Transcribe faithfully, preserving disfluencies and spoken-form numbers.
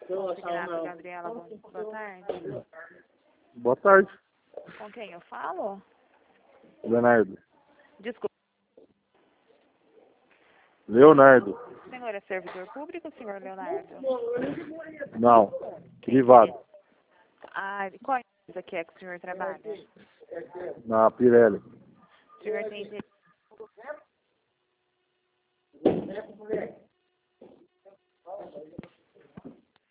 Consignado, Gabriela, boa tarde. Boa tarde, Com quem eu falo? Leonardo. Desculpa, Leonardo. o senhor é servidor público, senhor Leonardo? Não, privado. Ah, qual empresa que é que o senhor trabalha? Na Pirelli. O senhor tem